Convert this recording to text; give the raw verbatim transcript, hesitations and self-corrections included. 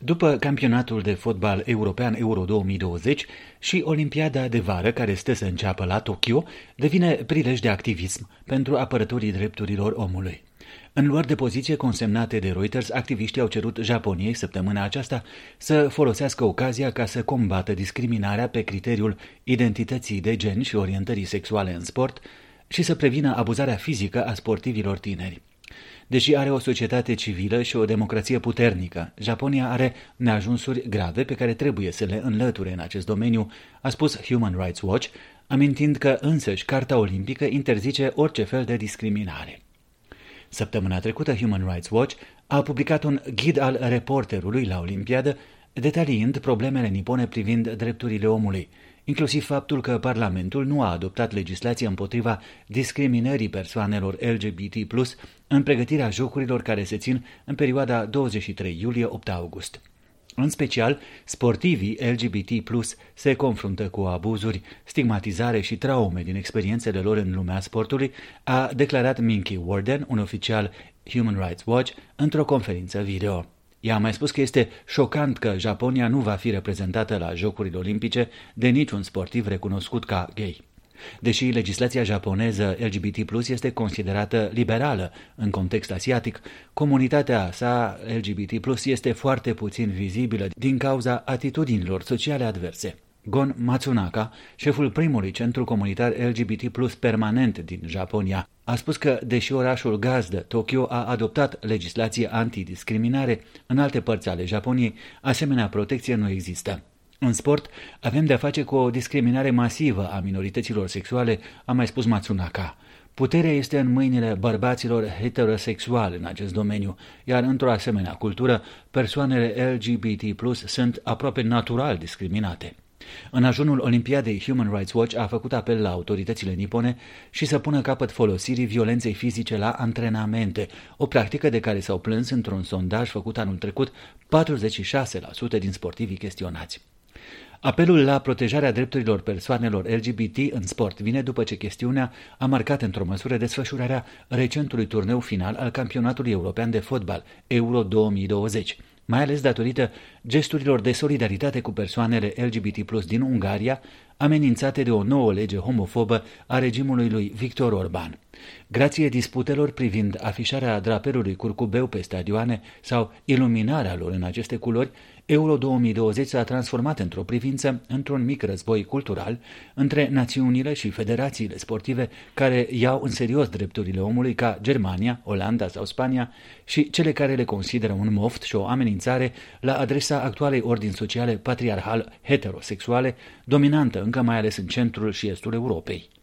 După campionatul de fotbal european Euro două mii douăzeci și Olimpiada de vară care stă să înceapă la Tokyo, devine prilej de activism pentru apărătorii drepturilor omului. În luări de poziție consemnate de Reuters, activiștii au cerut Japoniei săptămâna aceasta să folosească ocazia ca să combată discriminarea pe criteriul identității de gen și orientării sexuale în sport și să prevină abuzarea fizică a sportivilor tineri. Deși are o societate civilă și o democrație puternică, Japonia are neajunsuri grave pe care trebuie să le înlăture în acest domeniu, a spus Human Rights Watch, amintind că însăși Carta Olimpică interzice orice fel de discriminare. Săptămâna trecută, Human Rights Watch a publicat un ghid al reporterului la Olimpiadă, detaliind problemele nipone privind drepturile omului, inclusiv faptul că Parlamentul nu a adoptat legislație împotriva discriminării persoanelor L G B T plus, în pregătirea jocurilor care se țin în perioada douăzeci și trei iulie - opt august. În special, sportivii L G B T plus se confruntă cu abuzuri, stigmatizare și traume din experiențele lor în lumea sportului, a declarat Minky Warden, un oficial Human Rights Watch, într-o conferință video. Ea a mai spus că este șocant că Japonia nu va fi reprezentată la Jocurile Olimpice de niciun sportiv recunoscut ca gay. Deși legislația japoneză L G B T plus este considerată liberală în context asiatic, comunitatea sa L G B T plus este foarte puțin vizibilă din cauza atitudinilor sociale adverse. Gon Matsunaka, șeful primului centru comunitar L G B T plus permanent din Japonia, a spus că, deși orașul gazdă, Tokyo, a adoptat legislație antidiscriminare, în alte părți ale Japoniei, asemenea protecție nu există. În sport, avem de-a face cu o discriminare masivă a minorităților sexuale, a mai spus Matsunaka. Puterea este în mâinile bărbaților heterosexuali în acest domeniu, iar într-o asemenea cultură, persoanele L G B T plus sunt aproape natural discriminate. În ajunul Olimpiadei, Human Rights Watch a făcut apel la autoritățile nipone și să pună capăt folosirii violenței fizice la antrenamente, o practică de care s-au plâns într-un sondaj făcut anul trecut patruzeci și șase la sută din sportivii chestionați. Apelul la protejarea drepturilor persoanelor L G B T în sport vine după ce chestiunea a marcat într-o măsură desfășurarea recentului turneu final al campionatului european de fotbal Euro două mii douăzeci, mai ales datorită gesturilor de solidaritate cu persoanele L G B T plus din Ungaria, amenințate de o nouă lege homofobă a regimului lui Viktor Orban. Grație disputelor privind afișarea drapelului curcubeu pe stadioane sau iluminarea lor în aceste culori, Euro două mii douăzeci s-a transformat într-o privință, într-un mic război cultural, între națiunile și federațiile sportive care iau în serios drepturile omului ca Germania, Olanda sau Spania și cele care le consideră un moft și o amenințare la adresa actualei ordini sociale patriarhal heterosexuale, dominantă încă mai ales în centrul și estul Europei.